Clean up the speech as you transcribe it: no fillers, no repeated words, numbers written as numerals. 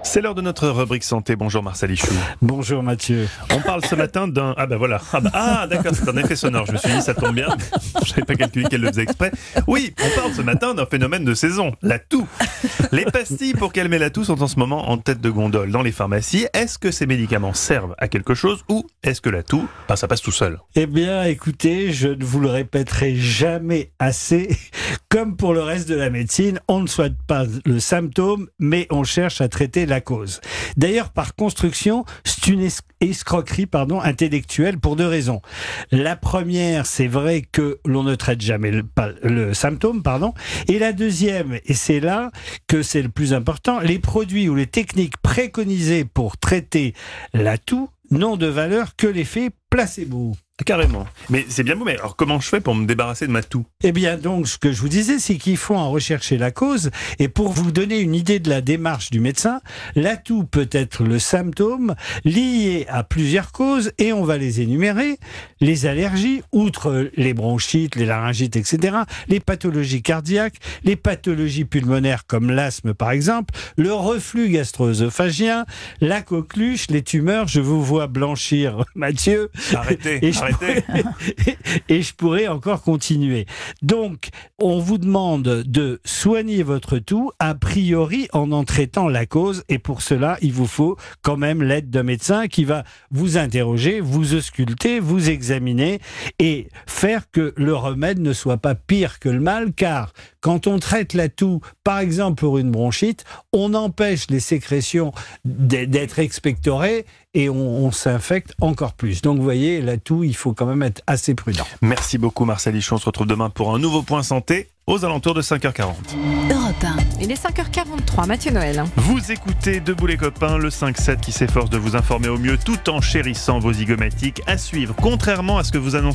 C'est l'heure de notre rubrique santé. Bonjour Marcel Ichou. Bonjour Mathieu. On parle ce matin d'un... Ah ben voilà. D'accord, c'est un effet sonore. Je me suis dit, ça tombe bien. Je n'avais pas calculé qu'elle le faisait exprès. Oui, on parle ce matin d'un phénomène de saison, la toux. Les pastilles pour calmer la toux sont en ce moment en tête de gondole dans les pharmacies. Est-ce que ces médicaments servent à quelque chose ou est-ce que la toux, ça passe tout seul? Eh bien, écoutez, je ne vous le répéterai jamais assez. Comme pour le reste de la médecine, on ne souhaite pas le symptôme, mais on cherche à traiter la cause. D'ailleurs, par construction, c'est une escroquerie intellectuelle pour deux raisons. La première, c'est vrai que l'on ne traite jamais le symptôme, et la deuxième, et c'est là que c'est le plus important, les produits ou les techniques préconisées pour traiter la toux n'ont de valeur que l'effet placebo. Carrément. Mais c'est bien beau, mais alors comment je fais pour me débarrasser de ma toux? Eh bien donc, ce que je vous disais, c'est qu'il faut en rechercher la cause. Et pour vous donner une idée de la démarche du médecin, la toux peut être le symptôme lié à plusieurs causes, et on va les énumérer. Les allergies, outre les bronchites, les laryngites, etc. Les pathologies cardiaques, les pathologies pulmonaires comme l'asthme par exemple, le reflux gastro-œsophagien, la coqueluche, les tumeurs. Je vous vois blanchir, Mathieu. Arrêtez. Et je pourrais encore continuer. Donc, on vous demande de soigner votre toux, a priori en traitant la cause. Et pour cela, il vous faut quand même l'aide d'un médecin qui va vous interroger, vous ausculter, vous examiner et faire que le remède ne soit pas pire que le mal. Car quand on traite la toux, par exemple pour une bronchite, on empêche les sécrétions d'être expectorées et on s'infecte encore plus. Donc vous voyez, la toux, il faut quand même être assez prudent. Merci beaucoup Marcel Ichou. On se retrouve demain pour un nouveau point santé aux alentours de 5h40. Europe 1. Il est 5h43, Mathieu Noël. Vous écoutez Debout les copains, le 5-7 qui s'efforce de vous informer au mieux tout en chérissant vos zygomatiques. À suivre, contrairement à ce que vous annoncez